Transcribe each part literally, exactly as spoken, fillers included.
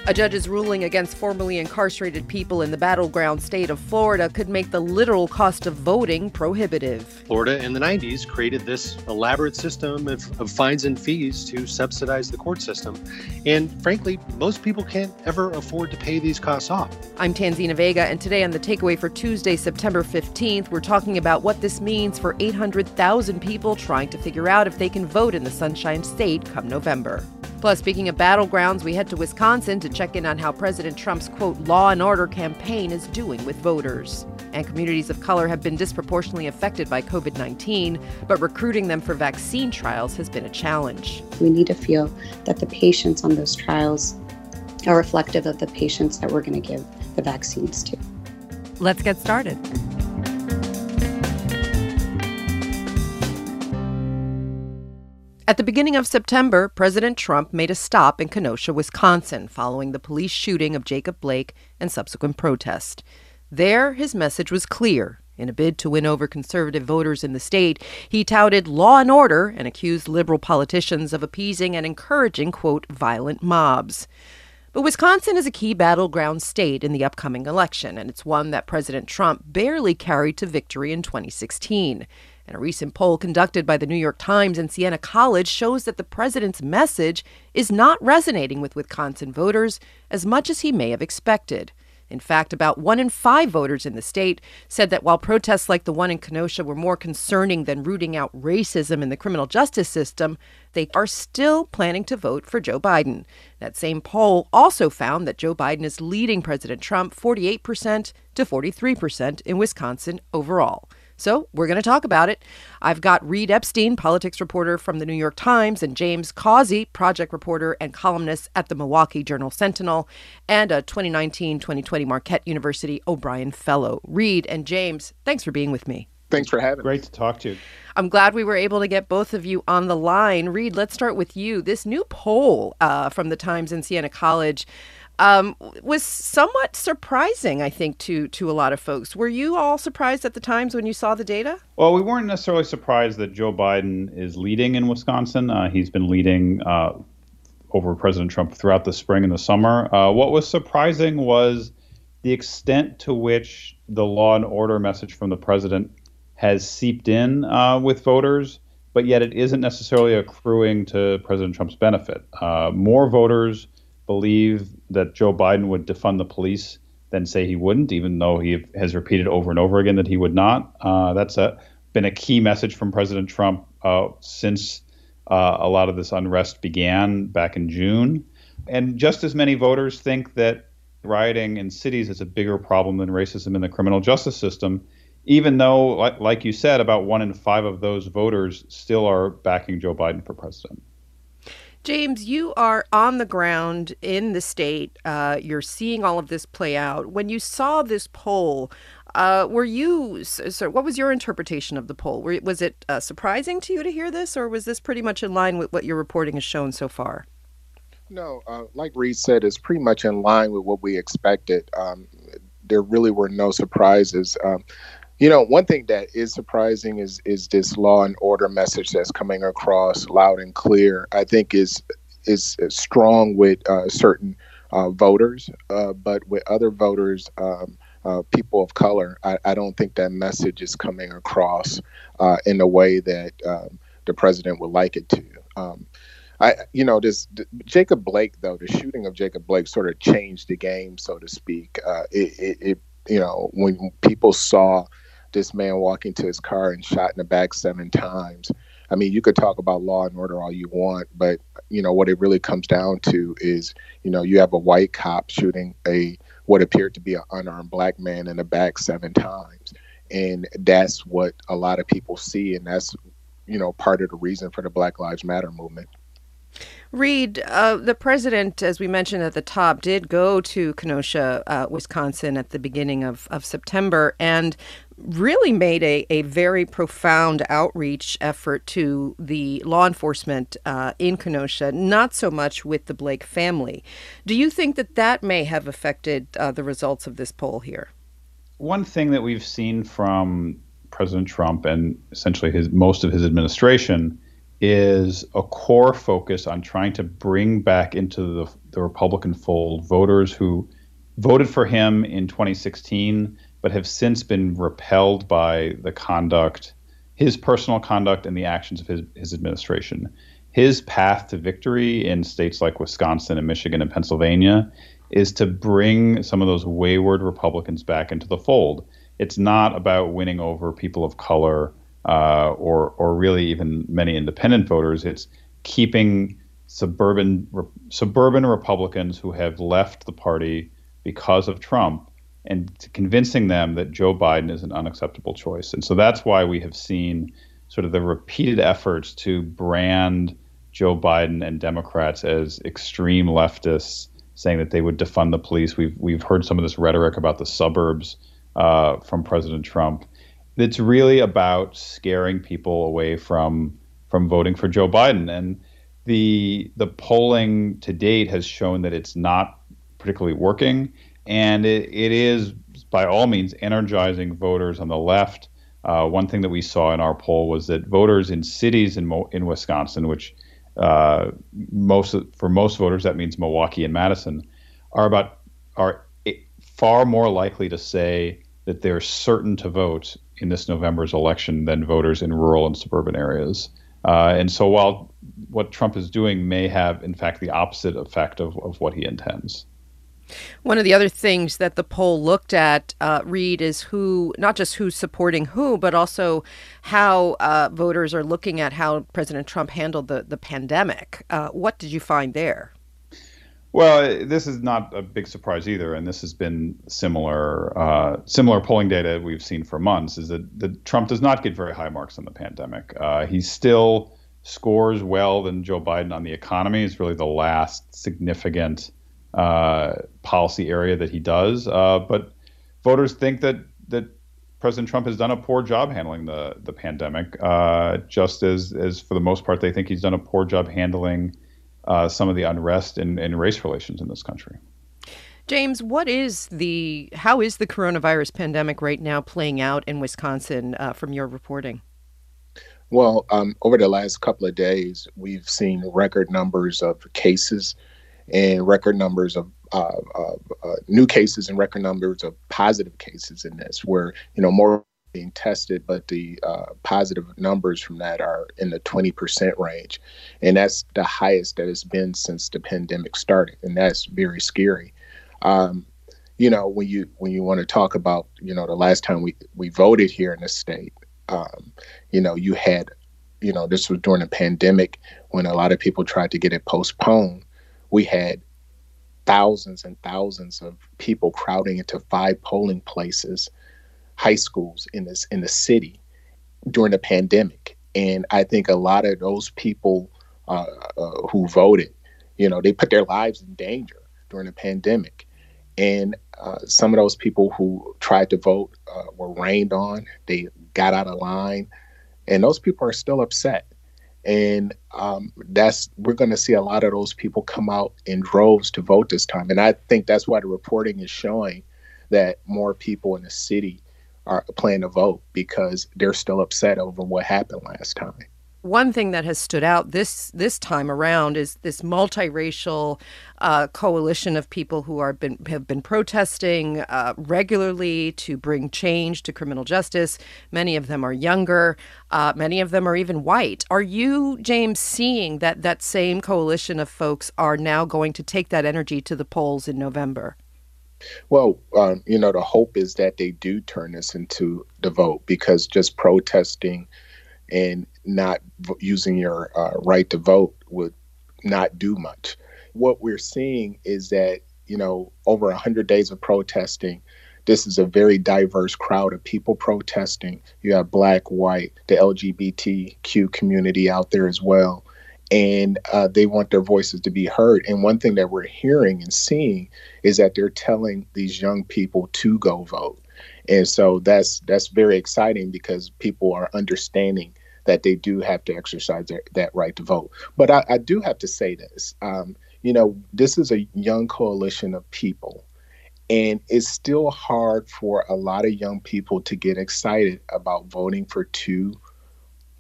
A judge's ruling against formerly incarcerated people in the battleground state of Florida could make the literal cost of voting prohibitive. Florida in the nineties created this elaborate system of, of fines and fees to subsidize the court system. And frankly, most people can't ever afford to pay these costs off. I'm Tanzina Vega, and today on The Takeaway for Tuesday, September fifteenth, we're talking about what this means for eight hundred thousand people trying to figure out if they can vote in the Sunshine State come November. Plus, speaking of battlegrounds, we head to Wisconsin to check in on how President Trump's, quote, law and order campaign is doing with voters. And communities of color have been disproportionately affected by covid nineteen, but recruiting them for vaccine trials has been a challenge. We need to feel that the patients on those trials are reflective of the patients that we're going to give the vaccines to. Let's get started. At the beginning of September, President Trump made a stop in Kenosha, Wisconsin, following the police shooting of Jacob Blake and subsequent protest. There, his message was clear. In a bid to win over conservative voters in the state, he touted law and order and accused liberal politicians of appeasing and encouraging, quote, violent mobs. But Wisconsin is a key battleground state in the upcoming election, and it's one that President Trump barely carried to victory in twenty sixteen. And a recent poll conducted by the New York Times and Siena College shows that the president's message is not resonating with Wisconsin voters as much as he may have expected. In fact, about one in five voters in the state said that while protests like the one in Kenosha were more concerning than rooting out racism in the criminal justice system, they are still planning to vote for Joe Biden. That same poll also found that Joe Biden is leading President Trump forty-eight percent to forty-three percent in Wisconsin overall. So we're going to talk about it. I've got Reed Epstein, politics reporter from the New York Times, and James Causey, project reporter and columnist at the Milwaukee Journal-Sentinel, and a twenty nineteen twenty twenty Marquette University O'Brien Fellow. Reed and James, thanks for being with me. Thanks for having me. Great to talk to you. I'm glad we were able to get both of you on the line. Reed, let's start with you. This new poll uh, from the Times and Siena College Um, was somewhat surprising, I think, to to a lot of folks. Were you all surprised at the Times when you saw the data? Well, we weren't necessarily surprised that Joe Biden is leading in Wisconsin. Uh, he's been leading uh, over President Trump throughout the spring and the summer. Uh, what was surprising was the extent to which the law and order message from the president has seeped in uh, with voters, but yet it isn't necessarily accruing to President Trump's benefit. Uh, more voters believe that Joe Biden would defund the police than say he wouldn't, even though he has repeated over and over again that he would not. Uh, that's a, been a key message from President Trump uh, since uh, a lot of this unrest began back in June. And just as many voters think that rioting in cities is a bigger problem than racism in the criminal justice system, even though, like, like you said, about one in five of those voters still are backing Joe Biden for president. James, you are on the ground in the state. Uh, you're seeing all of this play out. When you saw this poll, uh, were you, so what was your interpretation of the poll? Were, was it uh, surprising to you to hear this, or was this pretty much in line with what your reporting has shown so far? No, uh, like Reed said, it's pretty much in line with what we expected. Um, there really were no surprises. Um, You know, one thing that is surprising is is this law and order message that's coming across loud and clear. I think is is strong with uh, certain uh, voters, uh, but with other voters, um, uh, people of color, I, I don't think that message is coming across uh, in a way that um, the president would like it to. Um, I, you know, this Jacob Blake, though, the shooting of Jacob Blake sort of changed the game, so to speak. Uh, it, it, it, you know, when people saw this man walking to his car and shot in the back seven times. I mean, you could talk about law and order all you want, but, you know, what it really comes down to is, you know, you have a white cop shooting a what appeared to be an unarmed black man in the back seven times. And that's what a lot of people see. And that's, you know, part of the reason for the Black Lives Matter movement. Reed, uh, the president, as we mentioned at the top, did go to Kenosha, uh, Wisconsin at the beginning of, of September and really made a, a very profound outreach effort to the law enforcement uh, in Kenosha, not so much with the Blake family. Do you think that that may have affected uh, the results of this poll here? One thing that we've seen from President Trump and essentially his most of his administration is a core focus on trying to bring back into the, the Republican fold voters who voted for him in twenty sixteen, but have since been repelled by the conduct, his personal conduct and the actions of his, his administration. His path to victory in states like Wisconsin and Michigan and Pennsylvania is to bring some of those wayward Republicans back into the fold. It's not about winning over people of color uh, or or really even many independent voters. It's keeping suburban re- suburban Republicans who have left the party because of Trump and convincing them that Joe Biden is an unacceptable choice. And so that's why we have seen sort of the repeated efforts to brand Joe Biden and Democrats as extreme leftists, saying that they would defund the police. We've we've heard some of this rhetoric about the suburbs uh, from President Trump. It's really about scaring people away from from voting for Joe Biden. And the the polling to date has shown that it's not particularly working. And it, it is, by all means, energizing voters on the left. Uh, one thing that we saw in our poll was that voters in cities in Mo- in Wisconsin, which uh, most for most voters that means Milwaukee and Madison, are about are far more likely to say that they're certain to vote in this November's election than voters in rural and suburban areas. Uh, and so while what Trump is doing may have, in fact, the opposite effect of, of what he intends. One of the other things that the poll looked at, uh, Reed, is who, not just who's supporting who, but also how uh, voters are looking at how President Trump handled the, the pandemic. Uh, what did you find there? Well, this is not a big surprise either, and this has been similar uh, similar polling data we've seen for months, is that, that Trump does not get very high marks on the pandemic. Uh, he still scores well than Joe Biden on the economy. It's really the last significant uh, policy area that he does. Uh, but voters think that that President Trump has done a poor job handling the the pandemic, uh, just as, as for the most part, they think he's done a poor job handling Uh, some of the unrest in, in race relations in this country. James, what is the how is the coronavirus pandemic right now playing out in Wisconsin uh, from your reporting? Well, um, over the last couple of days, we've seen record numbers of cases and record numbers of uh, uh, uh, new cases and record numbers of positive cases in this, where, you know, more being tested, but the uh, positive numbers from that are in the twenty percent range. And that's the highest that it's been since the pandemic started. And that's very scary. Um, you know, when you when you want to talk about, you know, the last time we, we voted here in the state, um, you know, you had, you know, this was during the pandemic when a lot of people tried to get it postponed. We had thousands and thousands of people crowding into five polling places, high schools in this in the city during the pandemic. And I think a lot of those people uh, uh, who voted, you know, they put their lives in danger during the pandemic. And uh, some of those people who tried to vote uh, were rained on. They got out of line, and those people are still upset. And um, that's we're going to see a lot of those people come out in droves to vote this time. And I think that's why the reporting is showing that more people in the city are planning to vote, because they're still upset over what happened last time. One thing that has stood out this this time around is this multiracial uh, coalition of people who are been have been protesting uh, regularly to bring change to criminal justice. Many of them are younger. Uh, many of them are even white. Are you, James, seeing that that same coalition of folks are now going to take that energy to the polls in November? Well, um, you know, the hope is that they do turn this into the vote, because just protesting and not v- using your uh, right to vote would not do much. What we're seeing is that, you know, over one hundred days of protesting, this is a very diverse crowd of people protesting. You have Black, white, the L G B T Q community out there as well. And uh, they want their voices to be heard. And one thing that we're hearing and seeing is that they're telling these young people to go vote. And so that's that's very exciting, because people are understanding that they do have to exercise their, that right to vote. But I, I do have to say this, um, you know, this is a young coalition of people, and it's still hard for a lot of young people to get excited about voting for two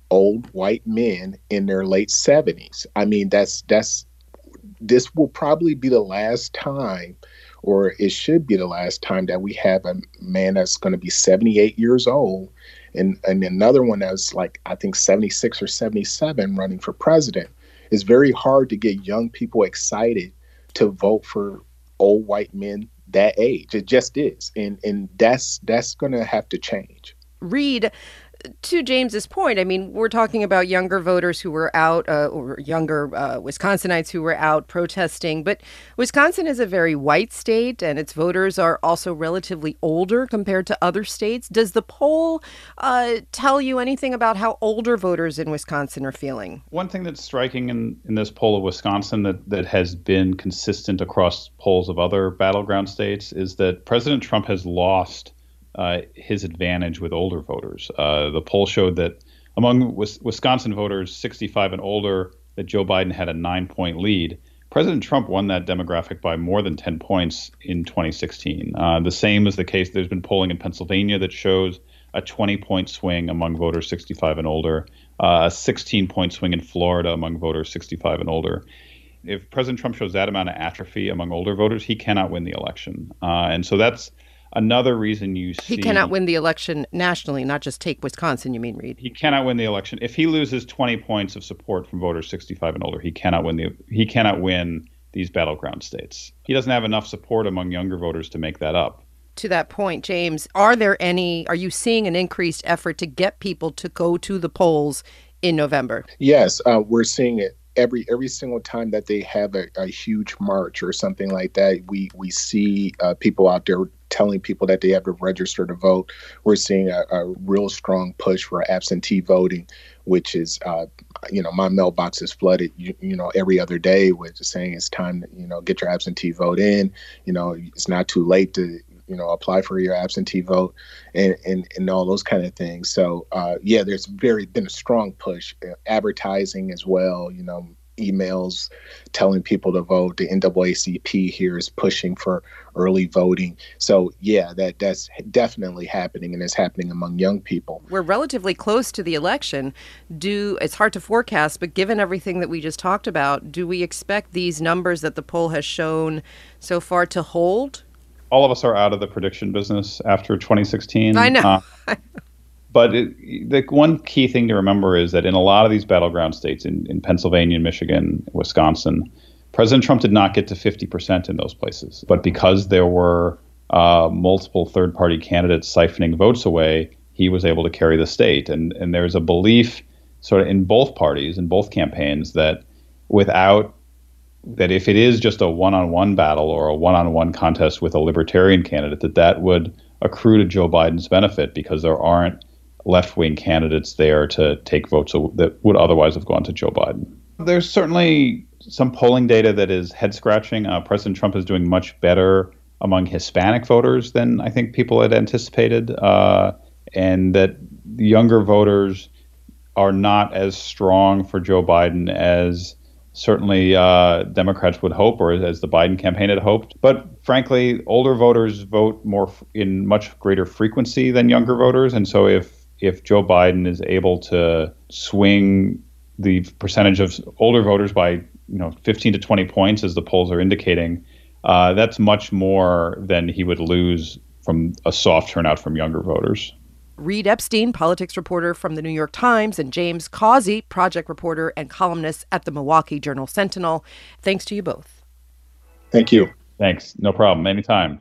old white men in their late seventies. I mean, that's that's this will probably be the last time, or it should be the last time, that we have a man that's going to be seventy-eight years old and, and another one that's like, I think, seventy-six or seventy-seven running for president. It's very hard to get young people excited to vote for old white men that age. It just is. And and that's that's going to have to change. Reed, to James's point, I mean, we're talking about younger voters who were out, uh, or younger uh, Wisconsinites who were out protesting. But Wisconsin is a very white state, and its voters are also relatively older compared to other states. Does the poll uh, tell you anything about how older voters in Wisconsin are feeling? One thing that's striking in, in this poll of Wisconsin that, that has been consistent across polls of other battleground states is that President Trump has lost Uh, his advantage with older voters. Uh, the poll showed that among Wis- Wisconsin voters sixty-five and older, that Joe Biden had a nine-point lead. President Trump won that demographic by more than ten points in twenty sixteen. Uh, the same is the case. There's been polling in Pennsylvania that shows a twenty-point swing among voters sixty-five and older, uh, a sixteen-point swing in Florida among voters sixty-five and older. If President Trump shows that amount of atrophy among older voters, he cannot win the election. Uh, and so that's another reason you see... He cannot win the election nationally, not just take Wisconsin, you mean, Reed? He cannot win the election. If he loses twenty points of support from voters sixty-five and older, he cannot win the he cannot win these battleground states. He doesn't have enough support among younger voters to make that up. To that point, James, are there any, are you seeing an increased effort to get people to go to the polls in November? Yes, uh, we're seeing it. Every every single time that they have a, a huge march or something like that, we we see uh, people out there telling people that they have to register to vote. We're seeing a, a real strong push for absentee voting, which is, uh, you know, my mailbox is flooded, you, you know, every other day with saying it's time to, you know, get your absentee vote in. You know, it's not too late to, you know, apply for your absentee vote and, and, and all those kind of things. So, uh, yeah, there's very been a strong push, uh, advertising as well, you know, emails telling people to vote. The N double A C P here is pushing for early voting. So, yeah, that that's definitely happening, and it's happening among young people. We're relatively close to the election. Do it's hard to forecast, but given everything that we just talked about, do we expect these numbers that the poll has shown so far to hold? All of us are out of the prediction business after twenty sixteen. I know. Uh, But it, the one key thing to remember is that in a lot of these battleground states, in, in Pennsylvania, Michigan, Wisconsin, President Trump did not get to fifty percent in those places. But because there were uh, multiple third-party candidates siphoning votes away, he was able to carry the state. And, and there's a belief sort of in both parties, in both campaigns, that without that if it is just a one-on-one battle or a one-on-one contest with a libertarian candidate, that that would accrue to Joe Biden's benefit because there aren't left-wing candidates there to take votes that would otherwise have gone to Joe Biden. There's certainly some polling data that is head-scratching. Uh, President Trump is doing much better among Hispanic voters than I think people had anticipated, uh, and that younger voters are not as strong for Joe Biden as certainly uh, Democrats would hope, or as the Biden campaign had hoped. But frankly, older voters vote more f- in much greater frequency than younger voters, and so if if Joe Biden is able to swing the percentage of older voters by, you know, fifteen to twenty points, as the polls are indicating, uh, that's much more than he would lose from a soft turnout from younger voters. Reed Epstein, politics reporter from the New York Times, and James Causey, project reporter and columnist at the Milwaukee Journal Sentinel. Thanks to you both. Thank you. Thanks. No problem. Anytime.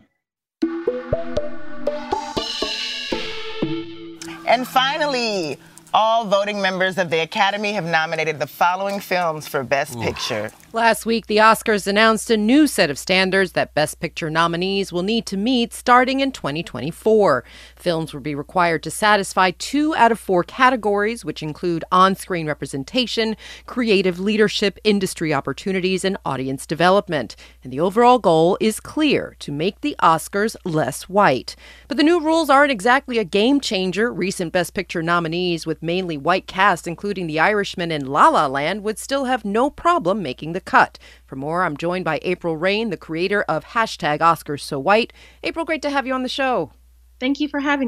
And finally, all voting members of the Academy have nominated the following films for Best Ooh. Picture. Last week, the Oscars announced a new set of standards that Best Picture nominees will need to meet starting in twenty twenty-four. Films will be required to satisfy two out of four categories, which include on-screen representation, creative leadership, industry opportunities, and audience development. And the overall goal is clear: to make the Oscars less white. But the new rules aren't exactly a game changer. Recent Best Picture nominees with mainly white casts, including The Irishman and La La Land, would still have no problem making the cut. For more, I'm joined by April Rain, the creator of hashtag Oscars So White. April, great to have you on the show. Thank you for having me.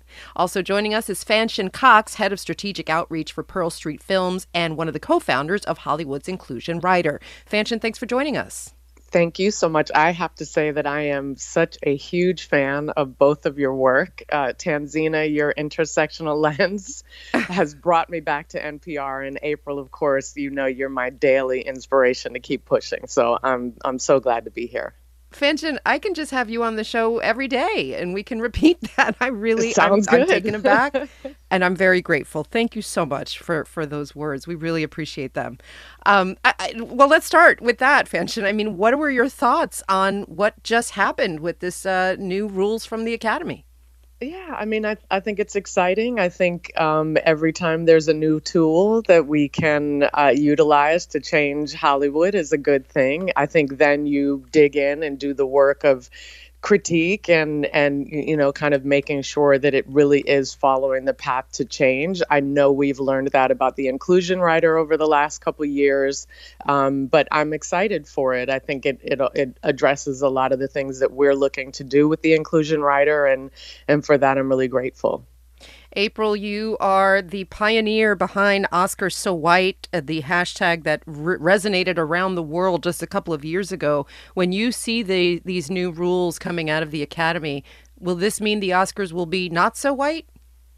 Also joining us is Fanchon Cox, head of strategic outreach for Pearl Street Films and one of the co-founders of Hollywood's Inclusion Rider. Fanchon, thanks for joining us. Thank you so much. I have to say that I am such a huge fan of both of your work. Uh, Tanzina, your intersectional lens has brought me back to N P R. And April, of course, you know you're my daily inspiration to keep pushing. So I'm I'm so glad to be here. Fanchon, I can just have you on the show every day and we can repeat that. I really, Sounds I'm, good. I'm taken aback and I'm very grateful. Thank you so much for, for those words. We really appreciate them. Um, I, I, well, let's start with that, Fanchon. I mean, what were your thoughts on what just happened with this uh, new rules from the Academy? Yeah, I mean, I, I think it's exciting. I think um, every time there's a new tool that we can uh, utilize to change Hollywood is a good thing. I think then you dig in and do the work of critique and, and you know, kind of making sure that it really is following the path to change. I know we've learned that about the Inclusion Rider over the last couple of years, um, but I'm excited for it. I think it, it it addresses a lot of the things that we're looking to do with the Inclusion Rider, and and for that I'm really grateful. April, you are the pioneer behind Oscars So White, uh, the hashtag that re- resonated around the world just a couple of years ago. When you see the, these new rules coming out of the Academy, will this mean the Oscars will be not so white?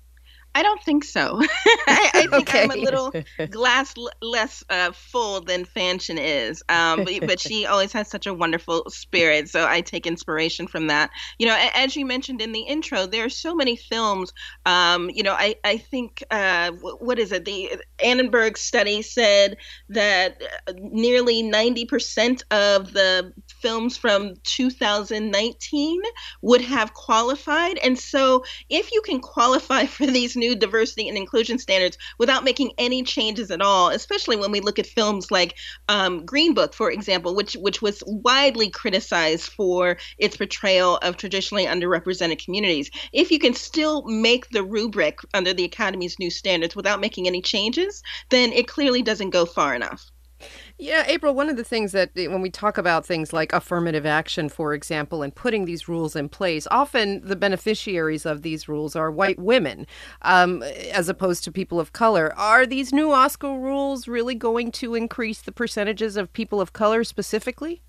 I don't think so. I, I think Okay. I'm a little glass l- less uh, full than Fanchon is, um, but, but she always has such a wonderful spirit, so I take inspiration from that. You know, a- as you mentioned in the intro, there are so many films. Um, you know, I I think uh, w- what is it? The Annenberg study said that nearly ninety percent of the films from two thousand nineteen would have qualified, and so if you can qualify for these new diversity and inclusion standards without making any changes at all, especially when we look at films like um, Green Book, for example, which which was widely criticized for its portrayal of traditionally underrepresented communities. If you can still make the rubric under the Academy's new standards without making any changes, then it clearly doesn't go far enough. Yeah, April, one of the things that when we talk about things like affirmative action, for example, and putting these rules in place, often the beneficiaries of these rules are white women, um, as opposed to people of color. Are these new Oscar rules really going to increase the percentages of people of color specifically?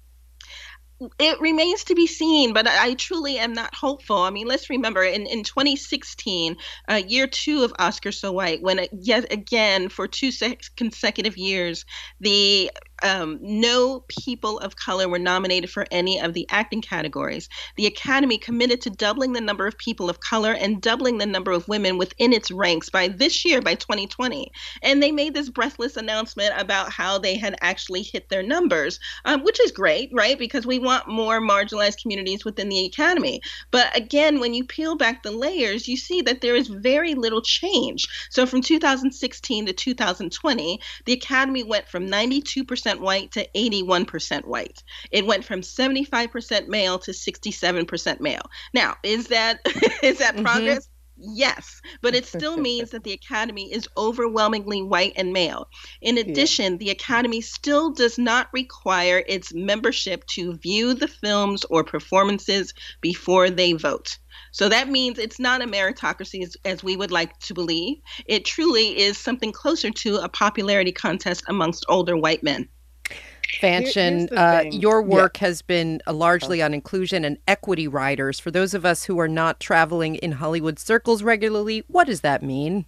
It remains to be seen, but I truly am not hopeful. I mean, let's remember in, in twenty sixteen, uh, year two of Oscar So White, when it, yet again, for two se- consecutive years, the um, no people of color were nominated for any of the acting categories. The Academy committed to doubling the number of people of color and doubling the number of women within its ranks by this year, by twenty twenty. And they made this breathless announcement about how they had actually hit their numbers, um, which is great, right? Because we want more marginalized communities within the Academy. But again, when you peel back the layers, you see that there is very little change. So from two thousand sixteen to two thousand twenty, the Academy went from ninety-two percent white to eighty-one percent white. It went from seventy-five percent male to sixty-seven percent male. Now, is that is that Mm-hmm. progress? Yes, but it still means that the Academy is overwhelmingly white and male. In addition, yeah. the Academy still does not require its membership to view the films or performances before they vote. So that means it's not a meritocracy as, as we would like to believe. It truly is something closer to a popularity contest amongst older white men. Fanchon, uh, your work yeah. has been uh, largely on inclusion and equity riders. For those of us who are not traveling in Hollywood circles regularly, what does that mean?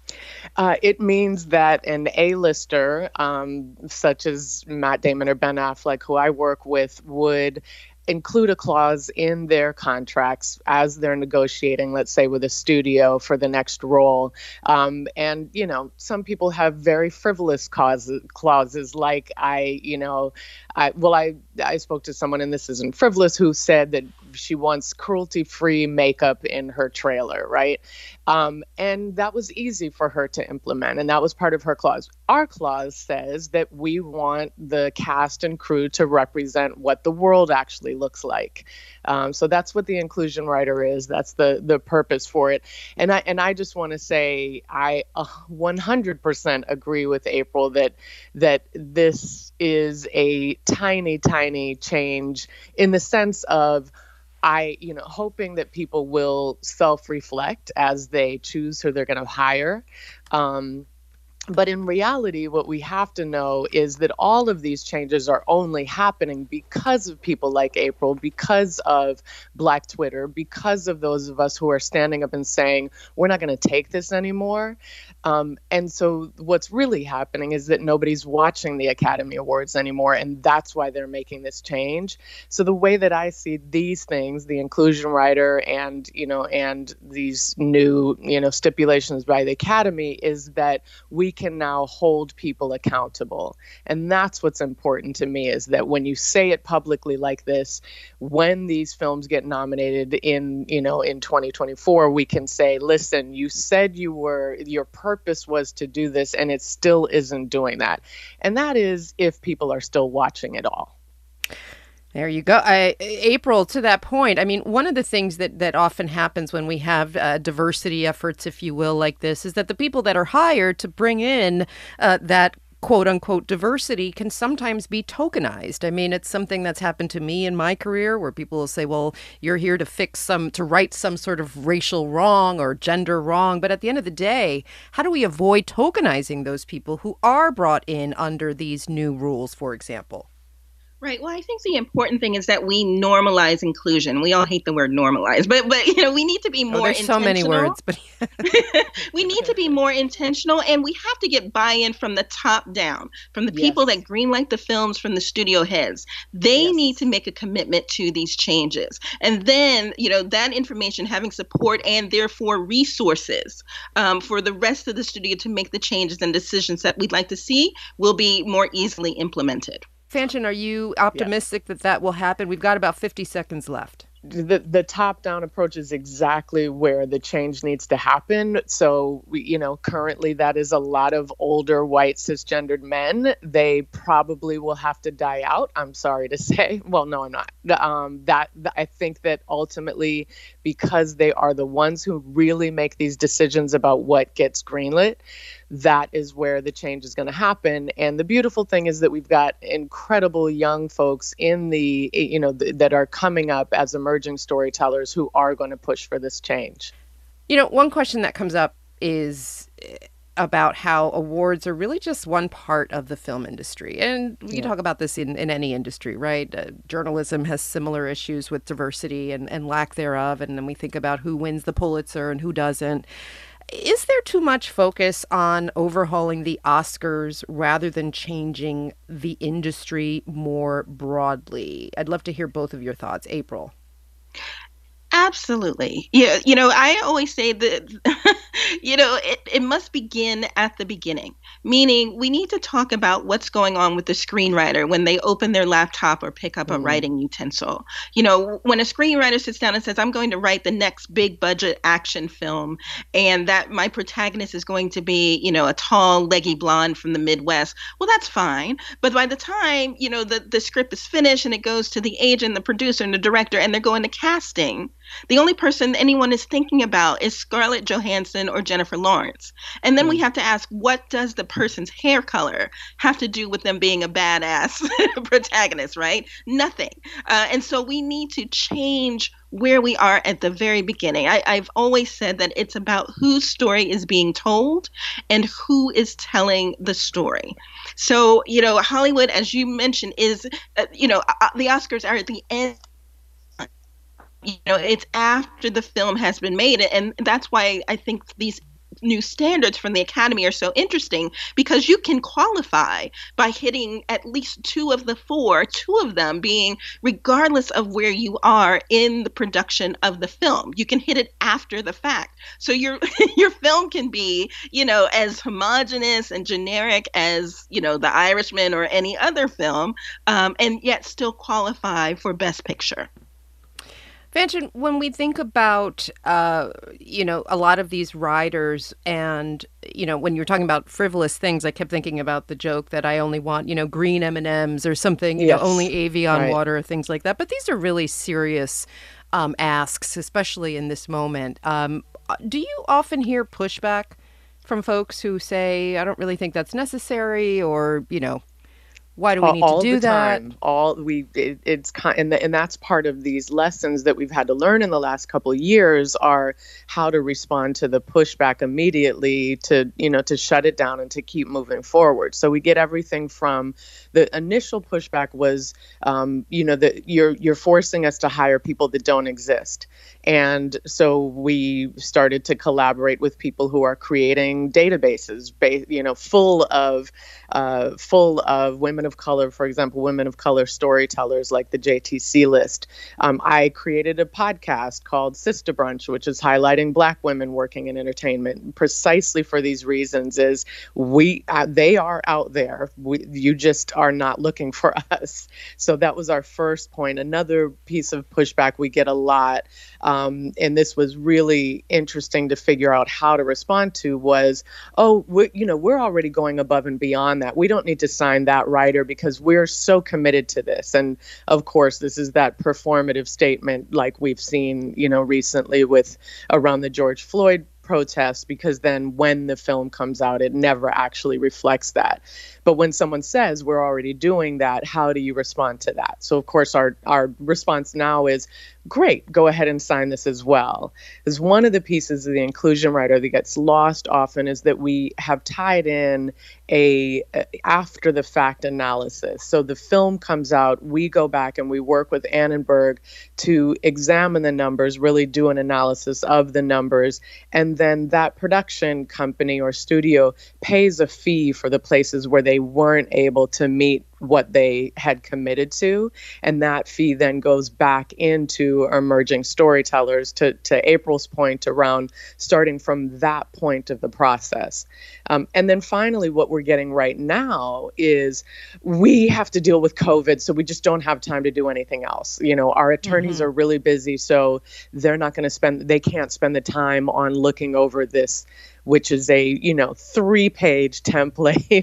Uh, it means that an A-lister, um, such as Matt Damon or Ben Affleck, who I work with, would include a clause in their contracts as they're negotiating, let's say, with a studio for the next role. Um, and, you know, some people have very frivolous causes, clauses like I, you know, I, well, I, I spoke to someone, and this isn't frivolous, who said that she wants cruelty-free makeup in her trailer, right? Um, and that was easy for her to implement, and that was part of her clause. Our clause says that we want the cast and crew to represent what the world actually looks like. Um, so that's what the Inclusion Rider is. That's the the purpose for it. And I and I just want to say I uh, one hundred percent agree with April that that this is a tiny, tiny change in the sense of I, you know, hoping that people will self-reflect as they choose who they're going to hire. Um, But in reality, what we have to know is that all of these changes are only happening because of people like April, because of Black Twitter, because of those of us who are standing up and saying, we're not going to take this anymore. Um, and so what's really happening is that nobody's watching the Academy Awards anymore, and that's why they're making this change. So the way that I see these things, the inclusion rider and, you know, and these new, you know, stipulations by the Academy, is that we can now hold people accountable. And that's what's important to me, is that when you say it publicly like this, when these films get nominated in, you know, in twenty twenty-four, we can say, listen, you said you were, your purpose was to do this, and it still isn't doing that. And that is if people are still watching it all. There you go. I, April, to that point, I mean, one of the things that, that often happens when we have uh, diversity efforts, if you will, like this, is that the people that are hired to bring in uh, that quote unquote diversity can sometimes be tokenized. I mean, it's something that's happened to me in my career where people will say, well, you're here to fix some, to right some sort of racial wrong or gender wrong. But at the end of the day, how do we avoid tokenizing those people who are brought in under these new rules, for example? Right. Well, I think the important thing is that we normalize inclusion. We all hate the word normalize, but but you know, we need to be more oh, there's intentional. so many words, but we need to be more intentional, and we have to get buy-in from the top down, from the people yes. that greenlight the films, from the studio heads. They yes. need to make a commitment to these changes, and then you know that information having support and therefore resources um, for the rest of the studio to make the changes and decisions that we'd like to see will be more easily implemented. Fanchon, are you optimistic yes. that that will happen? We've got about fifty seconds left. The the top-down approach is exactly where the change needs to happen. So, we, you know, currently that is a lot of older white cisgendered men. They probably will have to die out. I'm sorry to say. Well, no, I'm not. Um, that I think that ultimately, because they are the ones who really make these decisions about what gets greenlit, that is where the change is going to happen. And the beautiful thing is that we've got incredible young folks in the, you know, th- that are coming up as emerging storytellers who are going to push for this change. You know, one question that comes up is about how awards are really just one part of the film industry. And we yeah. talk about this in, in any industry, right? Uh, journalism has similar issues with diversity and, and lack thereof. And then we think about who wins the Pulitzer and who doesn't. Is there too much focus on overhauling the Oscars rather than changing the industry more broadly? I'd love to hear both of your thoughts. April. Absolutely. Yeah. You know, I always say that, you know, it, it must begin at the beginning, meaning we need to talk about what's going on with the screenwriter when they open their laptop or pick up mm. a writing utensil. You know, when a screenwriter sits down and says, I'm going to write the next big budget action film, and that my protagonist is going to be, you know, a tall, leggy blonde from the Midwest. Well, that's fine. But by the time, you know, the, the script is finished and it goes to the agent, the producer, and the director, and they're going to casting, the only person anyone is thinking about is Scarlett Johansson or Jennifer Lawrence. And then mm. we have to ask, what does the person's hair color have to do with them being a badass protagonist, right? Nothing. Uh, and so we need to change where we are at the very beginning. I, I've always said that it's about whose story is being told and who is telling the story. So, you know, Hollywood, as you mentioned, is, uh, you know, uh, the Oscars are at the end. You know, it's after the film has been made. And that's why I think these new standards from the Academy are so interesting, because you can qualify by hitting at least two of the four, two of them being regardless of where you are in the production of the film. You can hit it after the fact. So your your film can be, you know, as homogenous and generic as, you know, The Irishman or any other film, um, and yet still qualify for Best Picture. Fanchon, when we think about, uh, you know, a lot of these writers and, you know, when you're talking about frivolous things, I kept thinking about the joke that I only want, you know, green M and M's or something, you yes. know, only Evian right. water or things like that. But these are really serious um, asks, especially in this moment. Um, do you often hear pushback from folks who say, I don't really think that's necessary, or, you know, Why do we need all to do the that? time. All we it, it's kind and, the, and that's part of these lessons that we've had to learn in the last couple of years are how to respond to the pushback immediately to you know to shut it down and to keep moving forward. So we get everything from the initial pushback was um, you know that you're you're forcing us to hire people that don't exist. And so we started to collaborate with people who are creating databases, ba- you know, full of uh, full of women of color, for example, women of color storytellers like the J T C list. Um, I created a podcast called Sister Brunch, which is highlighting Black women working in entertainment, precisely for these reasons. Is we uh, they are out there. We, you just are not looking for us. So that was our first point. Another piece of pushback we get a lot. Um, and this was really interesting to figure out how to respond to was, oh, we, you know, we're already going above and beyond that. We don't need to sign that writer because we're so committed to this. And of course, this is that performative statement like we've seen, you know, recently with around the George Floyd protests, because then when the film comes out, it never actually reflects that. But when someone says we're already doing that, how do you respond to that? So of course, our, our response now is, great, go ahead and sign this as well. Because one of the pieces of the inclusion writer that gets lost often is that we have tied in a, a after the fact analysis. So the film comes out, we go back and we work with Annenberg to examine the numbers, really do an analysis of the numbers, and then that production company or studio pays a fee for the places where they weren't able to meet what they had committed to. And that fee then goes back into emerging storytellers, to, to April's point around starting from that point of the process. Um, and then finally, what we're getting right now is we have to deal with COVID, so we just don't have time to do anything else. You know, our attorneys mm-hmm. are really busy, so they're not going to spend, they can't spend the time on looking over this, which is a, you know, three-page template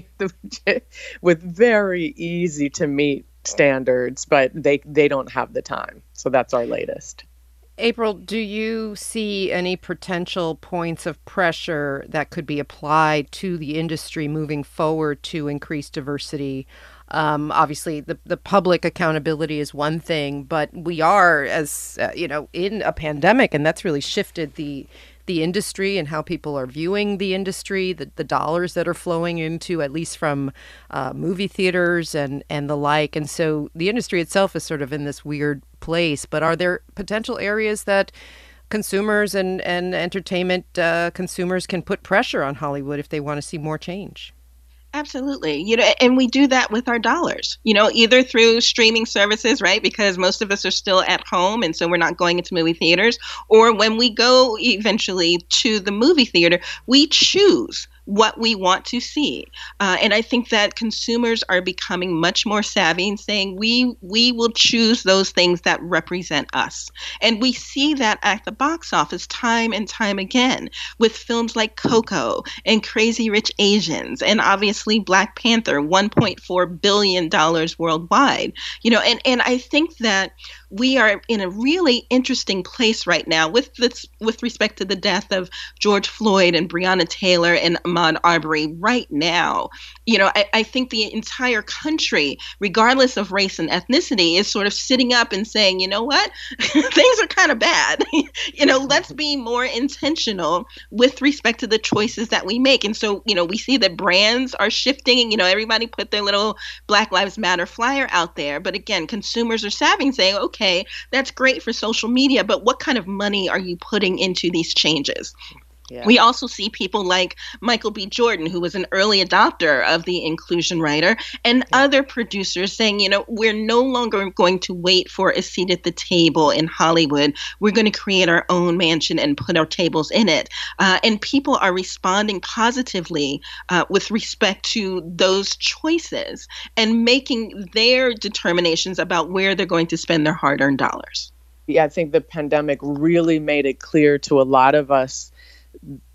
with very easy to meet standards, but they, they don't have the time. So that's our latest. April, do you see any potential points of pressure that could be applied to the industry moving forward to increase diversity? Um, obviously, the, the public accountability is one thing, but we are, as uh, you know, in a pandemic, and that's really shifted the the industry and how people are viewing the industry, the, the dollars that are flowing into, at least from uh, movie theaters and, and the like. And so the industry itself is sort of in this weird place. But are there potential areas that consumers and, and entertainment uh, consumers can put pressure on Hollywood if they want to see more change? Absolutely. You know, and we do that with our dollars, you know, either through streaming services, right? Because most of us are still at home and so we're not going into movie theaters. Or when we go eventually to the movie theater, we choose what we want to see. Uh, and I think that consumers are becoming much more savvy in saying we we will choose those things that represent us. And we see that at the box office time and time again with films like Coco and Crazy Rich Asians and obviously Black Panther, one point four billion dollars worldwide. You know, and, and I think that we are in a really interesting place right now with this, with respect to the death of George Floyd and Breonna Taylor and Ahmaud Arbery right now. You know, I, I think the entire country, regardless of race and ethnicity, is sort of sitting up and saying, you know what, things are kind of bad. You know, let's be more intentional with respect to the choices that we make. And so, you know, we see that brands are shifting and, you know, everybody put their little Black Lives Matter flyer out there. But again, consumers are savvy and saying, okay, Okay, that's great for social media, but what kind of money are you putting into these changes? Yeah. We also see people like Michael B. Jordan, who was an early adopter of the inclusion writer, and yeah. other producers saying, you know, we're no longer going to wait for a seat at the table in Hollywood. We're going to create our own mansion and put our tables in it. Uh, and people are responding positively uh, with respect to those choices and making their determinations about where they're going to spend their hard-earned dollars. Yeah, I think the pandemic really made it clear to a lot of us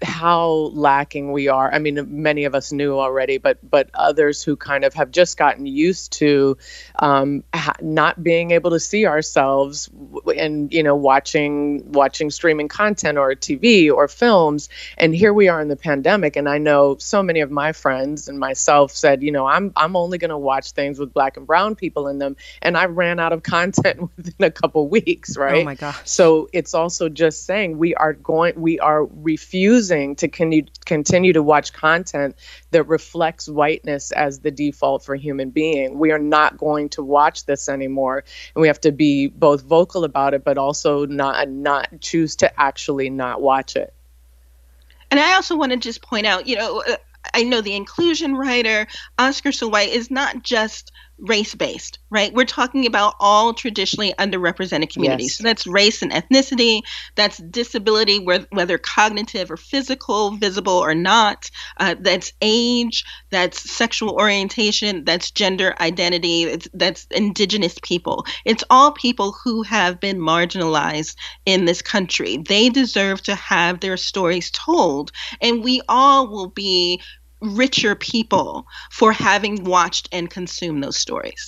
how lacking we are. I mean, many of us knew already, but but others who kind of have just gotten used to um, ha- not being able to see ourselves and, you know, watching watching streaming content or T V or films. And here we are in the pandemic, and I know so many of my friends and myself said, you know, I'm I'm only going to watch things with Black and brown people in them, and I ran out of content within a couple weeks, right? Oh my gosh. So it's also just saying we are going, we are refusing to con- continue to watch content that reflects whiteness as the default for human being. We are not going to watch this anymore, and we have to be both vocal about it, but also not not choose to actually not watch it. And I also want to just point out, you know, I know the inclusion writer, Oscar So White, is not just race-based, right? We're talking about all traditionally underrepresented communities. Yes. So that's race and ethnicity, that's disability, whether cognitive or physical, visible or not, uh, that's age, that's sexual orientation, that's gender identity, it's, that's indigenous people. It's all people who have been marginalized in this country. They deserve to have their stories told, and we all will be richer people for having watched and consumed those stories.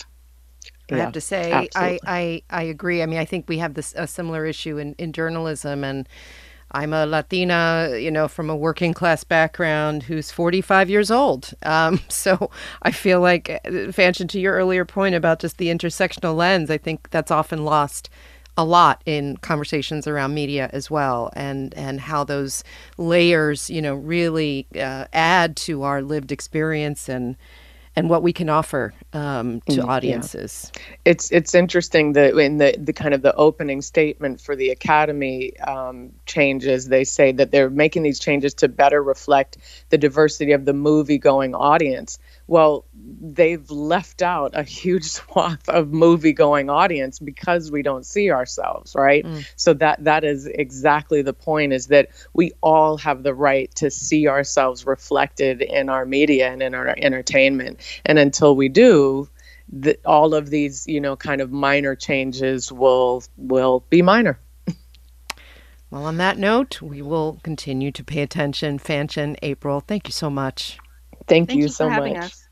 I Yeah, have to say, I, absolutely. I, I agree. I mean, I think we have this a similar issue in, in journalism, and I'm a Latina, you know, from a working class background who's forty-five years old. Um, so I feel like, Fanchon, to your earlier point about just the intersectional lens, I think that's often lost a lot in conversations around media as well, and and how those layers, you know, really uh, add to our lived experience and and what we can offer um, to Mm, yeah. audiences. It's it's interesting that in the, the kind of the opening statement for the Academy um, changes, they say that they're making these changes to better reflect the diversity of the movie-going audience. Well, they've left out a huge swath of movie-going audience because we don't see ourselves, right? Mm. So that that is exactly the point, is that we all have the right to see ourselves reflected in our media and in our entertainment. And until we do, the, all of these, you know, kind of minor changes will will be minor. Well, on that note, we will continue to pay attention. Fanchon, April, thank you so much. Thank, Thank you you so for having much. us.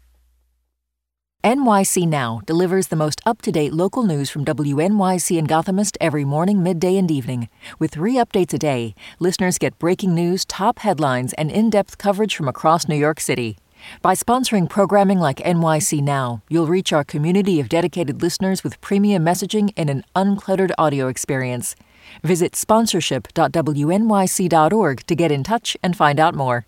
N Y C Now delivers the most up-to-date local news from W N Y C and Gothamist every morning, midday, and evening. With three updates a day, listeners get breaking news, top headlines, and in-depth coverage from across New York City. By sponsoring programming like N Y C Now, you'll reach our community of dedicated listeners with premium messaging and an uncluttered audio experience. Visit sponsorship dot W N Y C dot org to get in touch and find out more.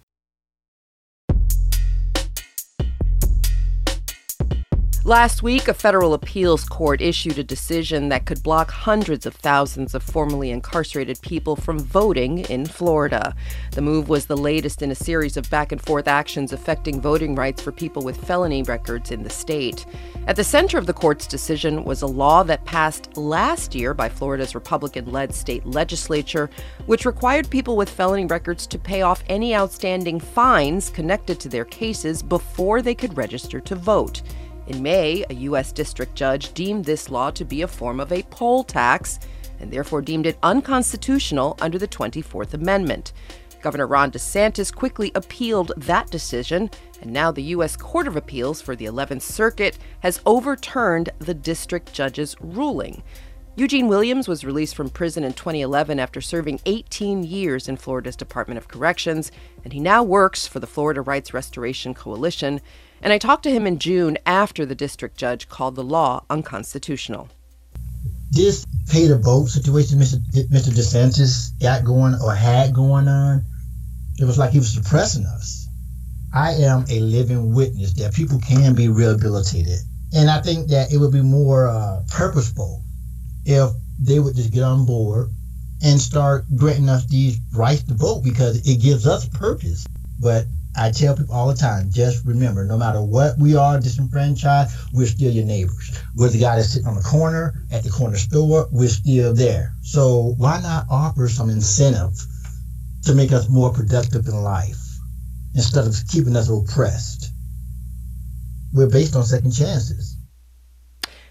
Last week, a federal appeals court issued a decision that could block hundreds of thousands of formerly incarcerated people from voting in Florida. The move was the latest in a series of back-and-forth actions affecting voting rights for people with felony records in the state. At the center of the court's decision was a law that passed last year by Florida's Republican-led state legislature, which required people with felony records to pay off any outstanding fines connected to their cases before they could register to vote. In May, a U S district judge deemed this law to be a form of a poll tax and therefore deemed it unconstitutional under the twenty-fourth Amendment. Governor Ron DeSantis quickly appealed that decision, and now the U S Court of Appeals for the eleventh Circuit has overturned the district judge's ruling. Eugene Williams was released from prison in twenty eleven after serving eighteen years in Florida's Department of Corrections, and he now works for the Florida Rights Restoration Coalition. And I talked to him in June after the district judge called the law unconstitutional. This pay to vote situation Mister D- Mister DeSantis got going or had going on, it was like he was suppressing us. I am a living witness that people can be rehabilitated. And I think that it would be more uh, purposeful if they would just get on board and start granting us these rights to vote, because it gives us purpose. But I tell people all the time, just remember, no matter what we are disenfranchised, we're still your neighbors. We're the guy that's sitting on the corner, at the corner store, we're still there. So why not offer some incentive to make us more productive in life instead of keeping us oppressed? We're based on second chances.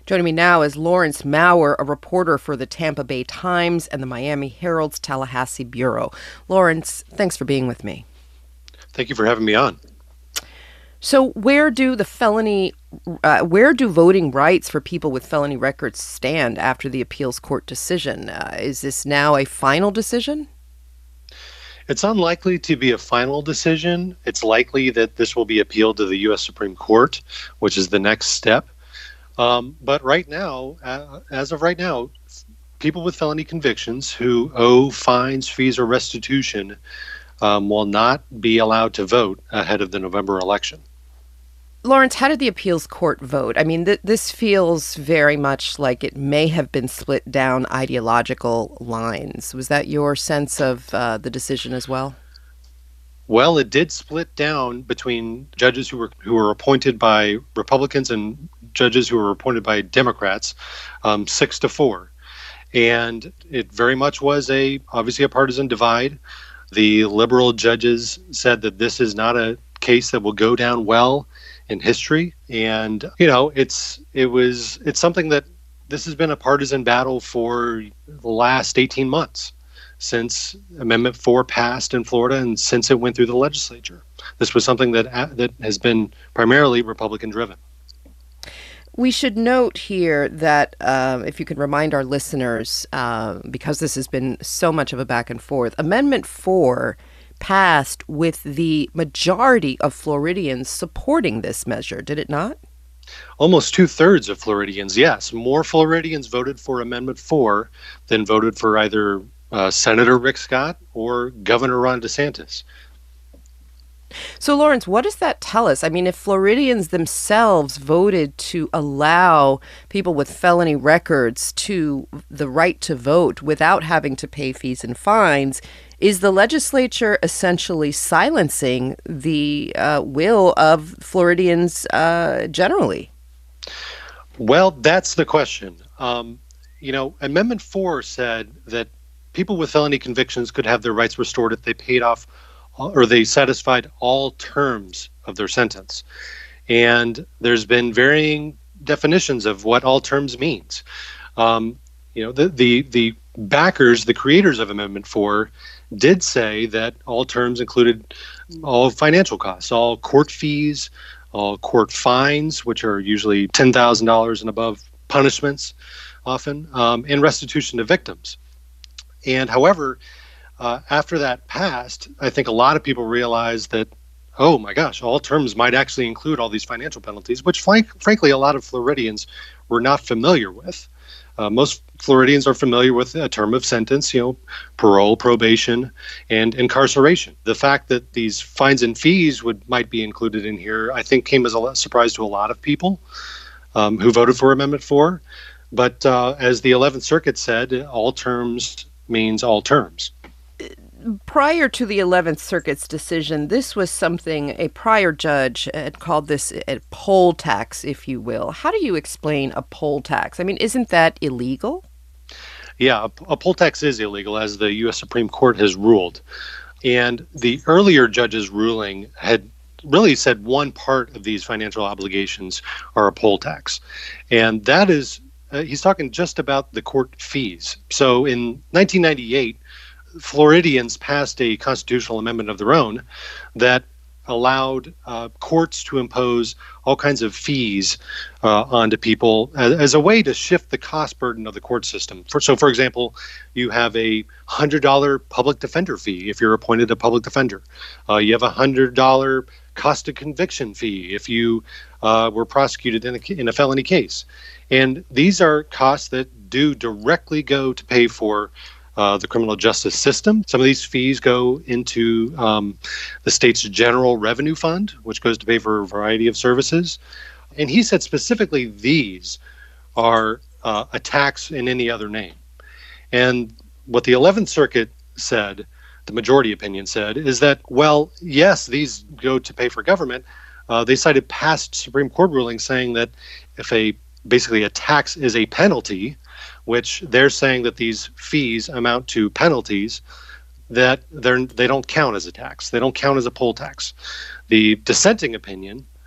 Joining me now is Lawrence Maurer, a reporter for the Tampa Bay Times and the Miami Herald's Tallahassee Bureau. Lawrence, thanks for being with me. Thank you for having me on. So where do the felony, uh, where do voting rights for people with felony records stand after the appeals court decision? Uh, is this now a final decision? It's unlikely to be a final decision. It's likely that this will be appealed to the U S Supreme Court, which is the next step. Um, but right now, uh, as of right now, people with felony convictions who owe fines, fees, or restitution um, will not be allowed to vote ahead of the November election. Lawrence, how did the appeals court vote? I mean, th- this feels very much like it may have been split down ideological lines. Was that your sense of uh, the decision as well? Well, it did split down between judges who were who were appointed by Republicans and judges who were appointed by Democrats, um, six to four, and it very much was a obviously a partisan divide. The liberal judges said that this is not a case that will go down well in history, and you know it's it was it's something that this has been a partisan battle for the last eighteen months. Since Amendment four passed in Florida and since it went through the legislature. This was something that that has been primarily Republican-driven. We should note here that, uh, if you could remind our listeners, uh, because this has been so much of a back and forth, Amendment four passed with the majority of Floridians supporting this measure, did it not? Almost two-thirds of Floridians, yes. More Floridians voted for Amendment four than voted for either Uh, Senator Rick Scott or Governor Ron DeSantis. So, Lawrence, what does that tell us? I mean, if Floridians themselves voted to allow people with felony records to the right to vote without having to pay fees and fines, is the legislature essentially silencing the uh, will of Floridians uh, generally? Well, that's the question. Um, you know, Amendment four said that people with felony convictions could have their rights restored if they paid off or they satisfied all terms of their sentence. And there's been varying definitions of what all terms means. Um, you know, the, the the backers, the creators of Amendment four, did say that all terms included all financial costs, all court fees, all court fines, which are usually ten thousand dollars and above punishments often, um, and restitution to victims. And however, uh, after that passed, I think a lot of people realized that, oh my gosh, all terms might actually include all these financial penalties, which frank, frankly, a lot of Floridians were not familiar with. Uh, most Floridians are familiar with a term of sentence, you know, parole, probation, and incarceration. The fact that these fines and fees would might be included in here, I think, came as a surprise to a lot of people um, who voted for Amendment four. But uh, as the eleventh Circuit said, all terms means all terms. Prior to the eleventh Circuit's decision, this was something a prior judge had called this a poll tax, if you will. How do you explain a poll tax? I mean, isn't that illegal? Yeah, a, a poll tax is illegal, as the U S Supreme Court has ruled. And the earlier judge's ruling had really said one part of these financial obligations are a poll tax. And that is Uh, he's talking just about the court fees. So in nineteen ninety-eight, Floridians passed a constitutional amendment of their own that allowed uh, courts to impose all kinds of fees uh, onto people as, as a way to shift the cost burden of the court system. For, so, for example, you have a one hundred dollars public defender fee if you're appointed a public defender. Uh, you have a one hundred dollars cost of conviction fee if you uh, were prosecuted in a, in a felony case. And these are costs that do directly go to pay for uh, the criminal justice system. Some of these fees go into um, the state's general revenue fund, which goes to pay for a variety of services. And he said specifically these are uh, a tax in any other name. And what the eleventh Circuit said, the majority opinion said, is that, well, yes, these go to pay for government. Uh, they cited past Supreme Court rulings saying that if a basically a tax is a penalty, which they're saying that these fees amount to penalties, that they're they don't count as a tax. They don't count as a poll tax. The dissenting opinion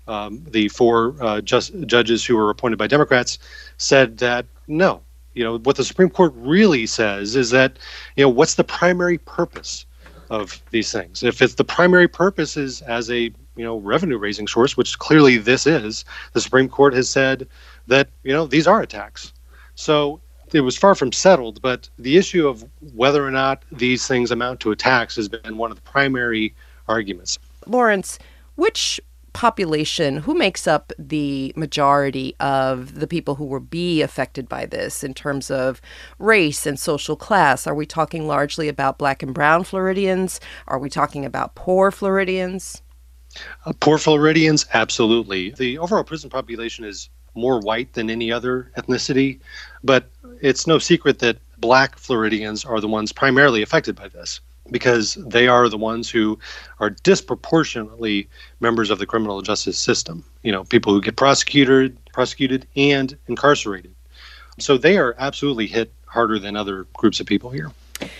um, the four uh, just, judges who were appointed by Democrats, said that no. You know, what the Supreme Court really says is that, you know, what's the primary purpose of these things? If it's the primary purpose is as a, you know, revenue raising source, which clearly this is, the Supreme Court has said that, you know, these are a tax. So it was far from settled, but the issue of whether or not these things amount to a tax has been one of the primary arguments. Lawrence, which population, who makes up the majority of the people who will be affected by this in terms of race and social class? Are we talking largely about Black and brown Floridians? Are we talking about poor Floridians? Uh, poor Floridians, absolutely. The overall prison population is more white than any other ethnicity, but it's no secret that Black Floridians are the ones primarily affected by this, because they are the ones who are disproportionately members of the criminal justice system. You know, people who get prosecuted, prosecuted and incarcerated. So they are absolutely hit harder than other groups of people here.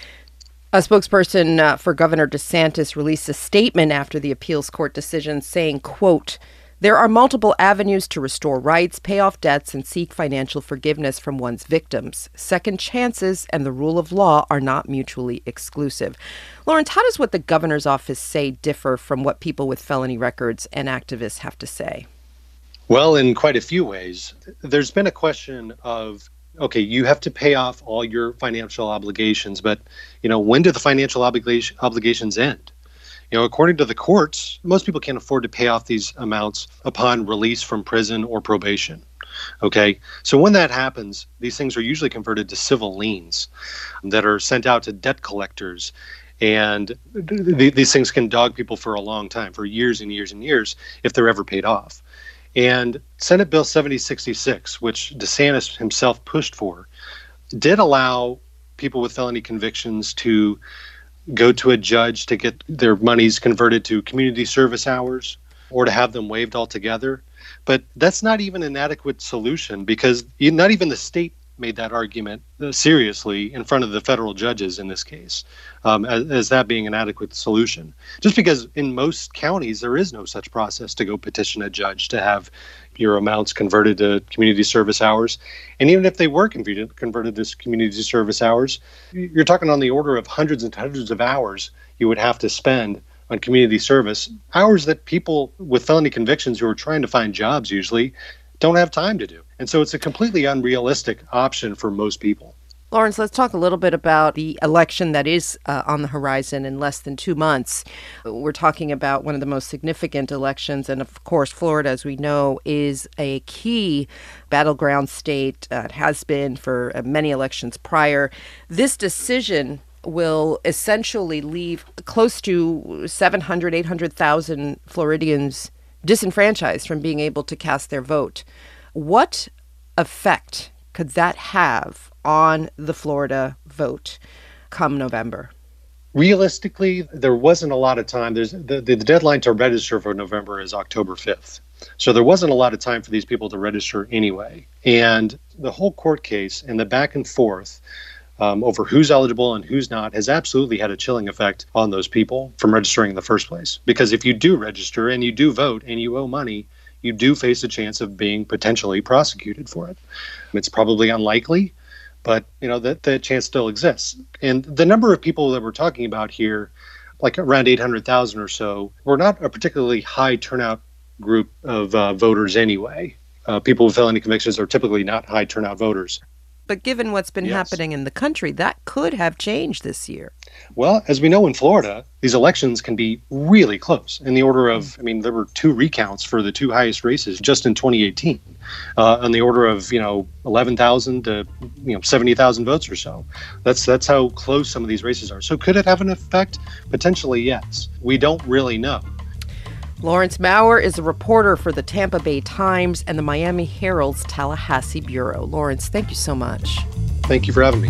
A spokesperson uh, for Governor DeSantis released a statement after the appeals court decision saying, quote, "There are multiple avenues to restore rights, pay off debts, and seek financial forgiveness from one's victims. Second chances and the rule of law are not mutually exclusive." Lawrence, how does what the governor's office say differ from what people with felony records and activists have to say? Well, in quite a few ways. There's been a question of, okay, you have to pay off all your financial obligations, but, you know, when do the financial obligation, obligations end? You know, according to the courts, most people can't afford to pay off these amounts upon release from prison or probation. Okay, so when that happens, these things are usually converted to civil liens that are sent out to debt collectors. And th- these things can dog people for a long time, for years and years and years, if they're ever paid off. And Senate Bill seventy sixty-six, which DeSantis himself pushed for, did allow people with felony convictions to go to a judge to get their monies converted to community service hours or to have them waived altogether. But that's not even an adequate solution, because not even the state made that argument seriously in front of the federal judges in this case, um, as, as that being an adequate solution. Just because in most counties there is no such process to go petition a judge to have your amounts converted to community service hours. And even if they were converted, converted to community service hours, you're talking on the order of hundreds and hundreds of hours you would have to spend on community service, hours that people with felony convictions who are trying to find jobs usually don't have time to do. And so it's a completely unrealistic option for most people. Lawrence, let's talk a little bit about the election that is uh, on the horizon in less than two months. We're talking about one of the most significant elections. And of course, Florida, as we know, is a key battleground state. Uh, it has been for uh, many elections prior. This decision will essentially leave close to seven hundred, eight hundred thousand Floridians disenfranchised from being able to cast their vote. What effect could that have on the Florida vote come November? Realistically, there wasn't a lot of time. There's the, the deadline to register for November is October fifth. So there wasn't a lot of time for these people to register anyway. And the whole court case and the back and forth um, over who's eligible and who's not has absolutely had a chilling effect on those people from registering in the first place. Because if you do register and you do vote and you owe money, you do face a chance of being potentially prosecuted for it. It's probably unlikely, but you know that that chance still exists. And the number of people that we're talking about here, like around eight hundred thousand or so, we're not a particularly high turnout group of uh, voters anyway. Uh, people with felony convictions are typically not high turnout voters. But given what's been Yes. happening in the country, that could have changed this year. Well, as we know in Florida, these elections can be really close in the order of, I mean, there were two recounts for the two highest races just in twenty eighteen, uh, on the order of, you know, eleven thousand to, you know, seventy thousand votes or so. That's that's how close some of these races are. So could it have an effect? Potentially, yes. We don't really know. Lawrence Maurer is a reporter for the Tampa Bay Times and the Miami Herald's Tallahassee Bureau. Lawrence, thank you so much. Thank you for having me.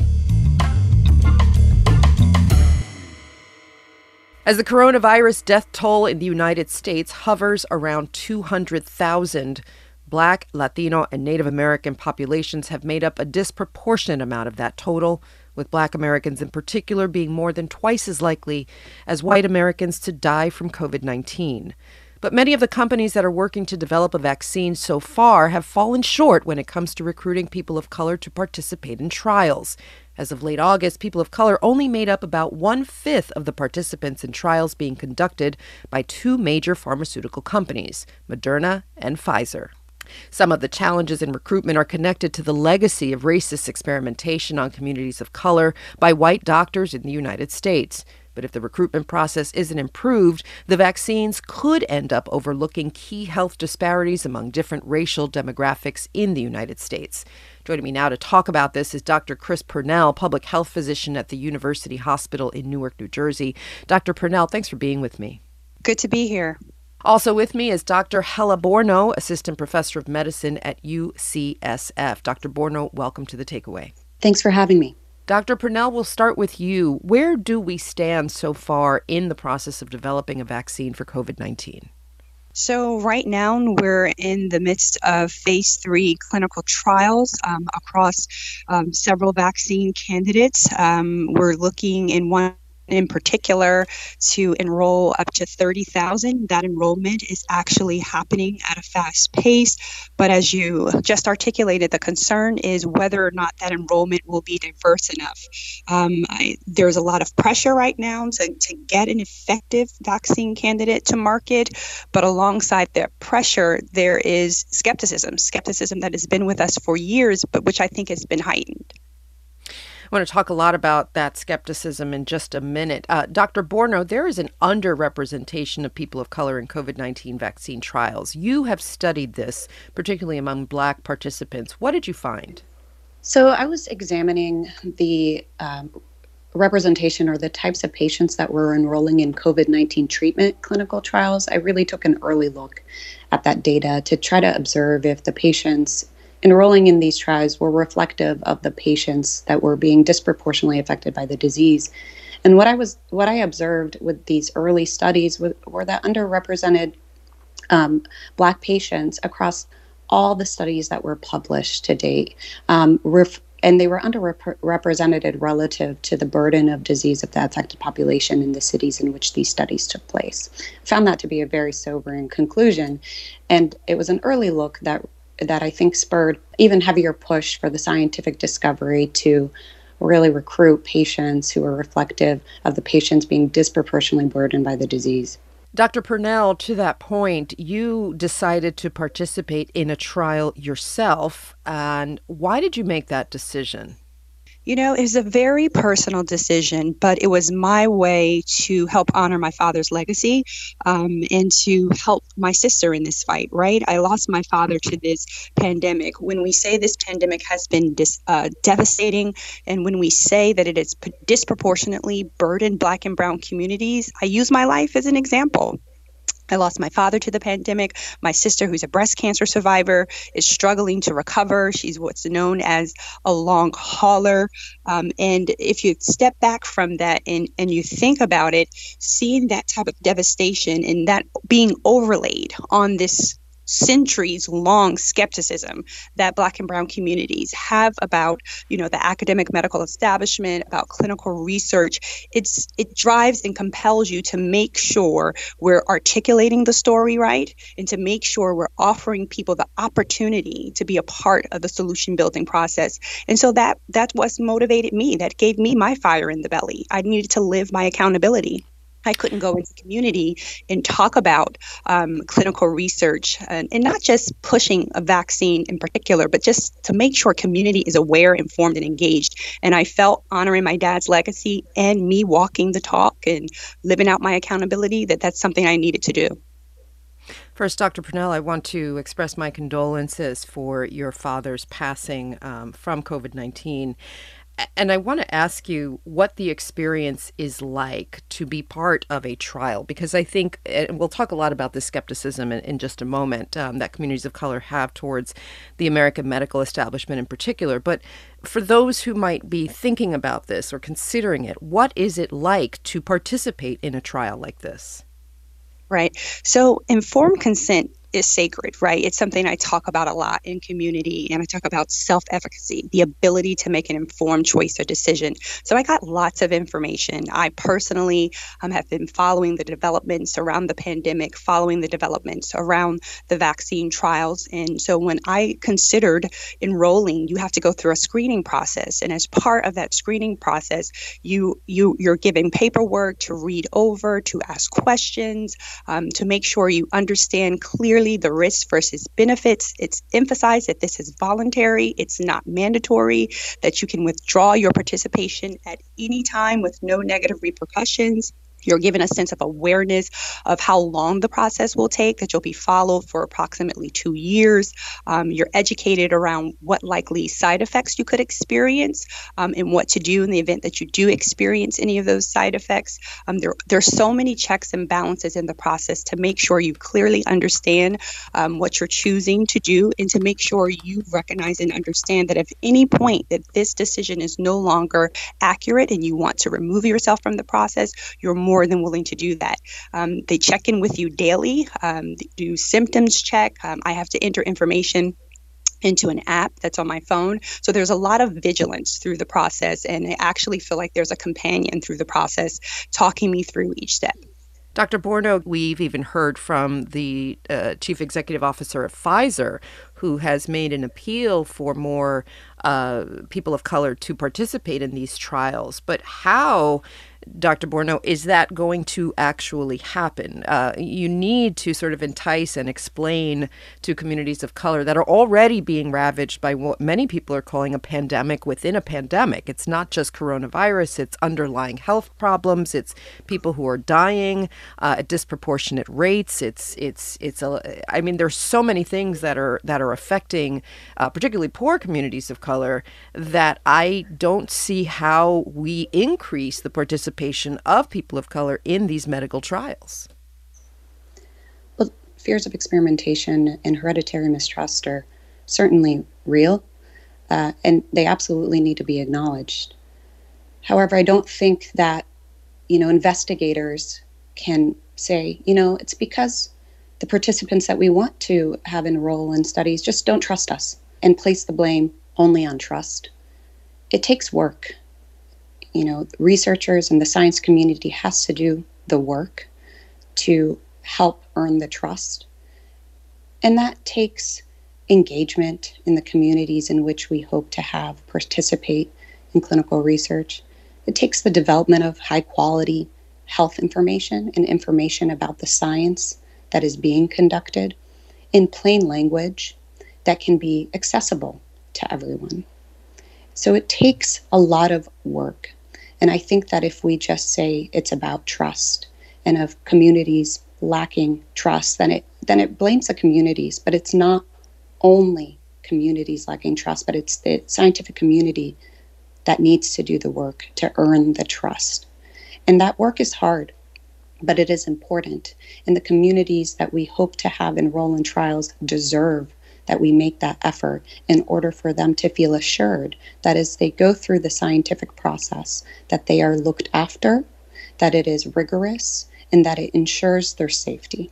As the coronavirus death toll in the United States hovers around two hundred thousand, Black, Latino, and Native American populations have made up a disproportionate amount of that total, with Black Americans in particular being more than twice as likely as white Americans to die from covid nineteen. But many of the companies that are working to develop a vaccine so far have fallen short when it comes to recruiting people of color to participate in trials. As of late August, people of color only made up about one-fifth of the participants in trials being conducted by two major pharmaceutical companies, Moderna and Pfizer. Some of the challenges in recruitment are connected to the legacy of racist experimentation on communities of color by white doctors in the United States. But if the recruitment process isn't improved, the vaccines could end up overlooking key health disparities among different racial demographics in the United States. Joining me now to talk about this is Doctor Chris Purnell, public health physician at the University Hospital in Newark, New Jersey. Doctor Purnell, thanks for being with me. Good to be here. Also with me is Doctor Hella Borno, assistant professor of medicine at U C S F. Doctor Borno, welcome to The Takeaway. Thanks for having me. Doctor Purnell, we'll start with you. Where do we stand so far in the process of developing a vaccine for COVID nineteen? So right now we're in the midst of phase three clinical trials um, across um, several vaccine candidates. Um, we're looking in one in particular to enroll up to thirty thousand. That enrollment is actually happening at a fast pace. But as you just articulated, the concern is whether or not that enrollment will be diverse enough. Um, I, there's a lot of pressure right now to, to get an effective vaccine candidate to market. But alongside that pressure, there is skepticism, skepticism that has been with us for years, but which I think has been heightened. I want to talk a lot about that skepticism in just a minute. Uh, Doctor Borno, there is an underrepresentation of people of color in COVID nineteen vaccine trials. You have studied this, particularly among Black participants. What did you find? So I was examining the um, representation or the types of patients that were enrolling in COVID nineteen treatment clinical trials. I really took an early look at that data to try to observe if the patients enrolling in these trials were reflective of the patients that were being disproportionately affected by the disease. And what I was, what I observed with these early studies were, were that underrepresented um, Black patients across all the studies that were published to date, um, ref- and they were underrepresented relative to the burden of disease of the affected population in the cities in which these studies took place. I found that to be a very sobering conclusion, and it was an early look that that I think spurred even heavier push for the scientific discovery to really recruit patients who are reflective of the patients being disproportionately burdened by the disease. Doctor Purnell, to that point, you decided to participate in a trial yourself. And why did you make that decision? You know, it was a very personal decision, but it was my way to help honor my father's legacy um, and to help my sister in this fight, right? I lost my father to this pandemic. When we say this pandemic has been dis, uh, devastating, and when we say that it has disproportionately burdened Black and Brown communities, I use my life as an example. I lost my father to the pandemic. My sister, who's a breast cancer survivor, is struggling to recover. She's what's known as a long hauler. Um, and if you step back from that and, and you think about it, seeing that type of devastation and that being overlaid on this centuries-long skepticism that Black and Brown communities have about, you know, the academic medical establishment, about clinical research, it's it drives and compels you to make sure we're articulating the story right and to make sure we're offering people the opportunity to be a part of the solution-building process. And so that that's what motivated me. That gave me my fire in the belly. I needed to live my accountability. I couldn't go into the community and talk about um, clinical research and, and not just pushing a vaccine in particular, but just to make sure community is aware, informed, and engaged. And I felt honoring my dad's legacy and me walking the talk and living out my accountability, that that's something I needed to do. First, Doctor Purnell, I want to express my condolences for your father's passing um, from COVID nineteen. And I want to ask you what the experience is like to be part of a trial, because I think, and we'll talk a lot about the skepticism in, in just a moment, um, that communities of color have towards the American medical establishment in particular. But for those who might be thinking about this or considering it, what is it like to participate in a trial like this? Right. So informed consent is sacred, right? It's something I talk about a lot in community, and I talk about self-efficacy, the ability to make an informed choice or decision. So I got lots of information. I personally um, have been following the developments around the pandemic, following the developments around the vaccine trials. And so when I considered enrolling, you have to go through a screening process. And as part of that screening process, you, you, you're given paperwork to read over, to ask questions, um, to make sure you understand clearly the risks versus benefits. It's emphasized that this is voluntary, it's not mandatory, that you can withdraw your participation at any time with no negative repercussions. You're given a sense of awareness of how long the process will take, that you'll be followed for approximately two years. Um, you're educated around what likely side effects you could experience um, and what to do in the event that you do experience any of those side effects. Um, there, there's so many checks and balances in the process to make sure you clearly understand um, what you're choosing to do, and to make sure you recognize and understand that if any point that this decision is no longer accurate and you want to remove yourself from the process, you're more more than willing to do that. Um, they check in with you daily, um, do symptoms check. Um, I have to enter information into an app that's on my phone. So there's a lot of vigilance through the process, and I actually feel like there's a companion through the process talking me through each step. Doctor Borno, we've even heard from the uh, chief executive officer of Pfizer, who has made an appeal for more uh, people of color to participate in these trials. But how, Doctor Borno, is that going to actually happen? Uh, you need to sort of entice and explain to communities of color that are already being ravaged by what many people are calling a pandemic within a pandemic. It's not just coronavirus, it's underlying health problems, it's people who are dying uh, at disproportionate rates. It's it's it's a I mean, there's so many things that are that are affecting uh, particularly poor communities of color that I don't see how we increase the participation of people of color in these medical trials. Well, fears of experimentation and hereditary mistrust are certainly real, uh, and they absolutely need to be acknowledged. However, I don't think that, you know, investigators can say, you know, it's because the participants that we want to have enroll in studies just don't trust us, and place the blame only on trust. It takes work. You know, researchers and the science community has to do the work to help earn the trust. And that takes engagement in the communities in which we hope to have participate in clinical research. It takes the development of high quality health information and information about the science that is being conducted in plain language that can be accessible to everyone. So it takes a lot of work. And I think that if we just say it's about trust and of communities lacking trust, then it then it blames the communities. But it's not only communities lacking trust, but it's the scientific community that needs to do the work to earn the trust. And that work is hard, but it is important. And the communities that we hope to have enroll in trials deserve that we make that effort in order for them to feel assured that as they go through the scientific process, that they are looked after, that it is rigorous, and that it ensures their safety.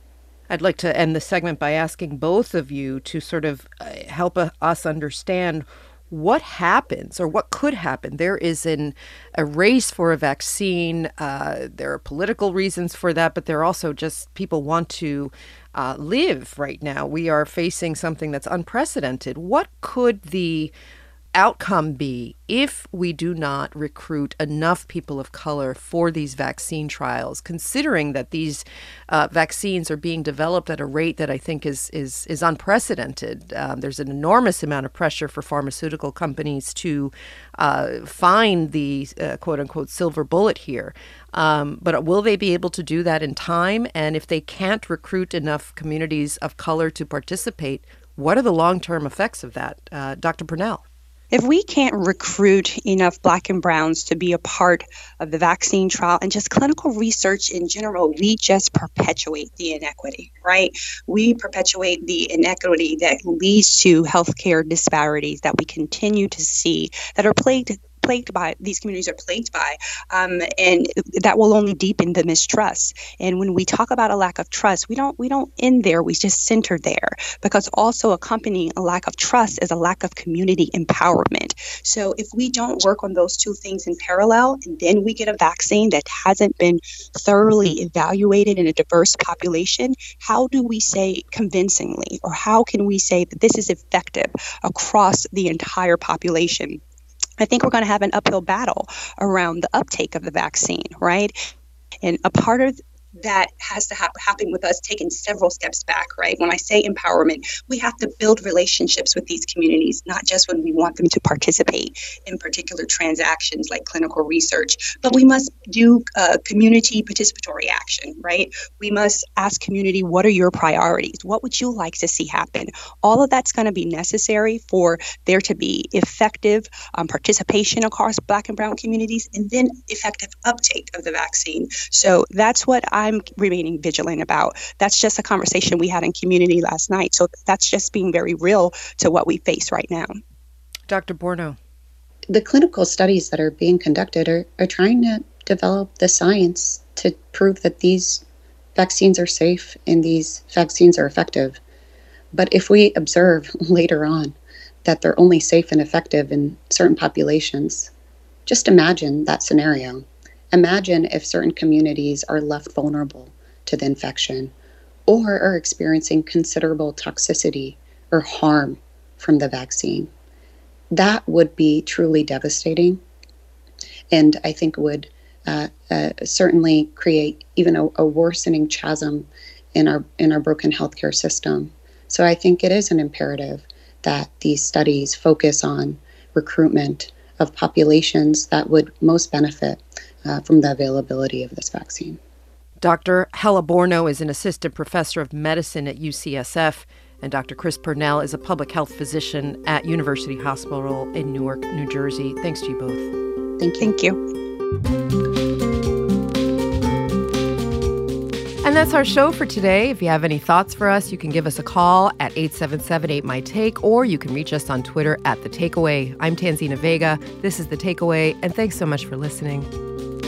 I'd like to end the segment by asking both of you to sort of help us understand what happens or what could happen. There is an, a race for a vaccine. Uh, there are political reasons for that, but there are also just people want to uh, live right now. We are facing something that's unprecedented. What could the outcome be if we do not recruit enough people of color for these vaccine trials, considering that these uh, vaccines are being developed at a rate that I think is is is unprecedented? Um, there's an enormous amount of pressure for pharmaceutical companies to uh, find the uh, quote unquote silver bullet here. Um, but will they be able to do that in time? And if they can't recruit enough communities of color to participate, what are the long-term effects of that? Uh, Doctor Purnell. If we can't recruit enough Black and Browns to be a part of the vaccine trial and just clinical research in general, we just perpetuate the inequity, right? We perpetuate the inequity that leads to healthcare disparities that we continue to see that are plagued plagued by, these communities are plagued by, um, and that will only deepen the mistrust. And when we talk about a lack of trust, we don't we don't end there. We just center there, because also accompanying a lack of trust is a lack of community empowerment. So if we don't work on those two things in parallel, and then we get a vaccine that hasn't been thoroughly evaluated in a diverse population, how do we say convincingly, or how can we say that this is effective across the entire population? I think we're going to have an uphill battle around the uptake of the vaccine, right? And a part of that has to ha- happen with us taking several steps back, right? When I say empowerment, we have to build relationships with these communities, not just when we want them to participate in particular transactions like clinical research, but we must do uh, community participatory action, right? We must ask community, what are your priorities? What would you like to see happen? All of that's going to be necessary for there to be effective um, participation across Black and Brown communities, and then effective uptake of the vaccine. So that's what I I'm remaining vigilant about. That's just a conversation we had in community last night. So that's just being very real to what we face right now. Doctor Borno. The clinical studies that are being conducted are, are trying to develop the science to prove that these vaccines are safe and these vaccines are effective. But if we observe later on that they're only safe and effective in certain populations, just imagine that scenario. Imagine if certain communities are left vulnerable to the infection or are experiencing considerable toxicity or harm from the vaccine. That would be truly devastating, and I think would uh, uh, certainly create even a, a worsening chasm in our in our broken healthcare system. So I think it is an imperative that these studies focus on recruitment of populations that would most benefit uh, from the availability of this vaccine. Doctor Hala Borno is an assistant professor of medicine at U C S F, and Doctor Chris Purnell is a public health physician at University Hospital in Newark, New Jersey. Thanks to you both. Thank you. Thank you. And that's our show for today. If you have any thoughts for us, you can give us a call at eight seven seven, eight, M Y, TAKE, or you can reach us on Twitter at The Takeaway. I'm Tanzina Vega. This is The Takeaway, and thanks so much for listening.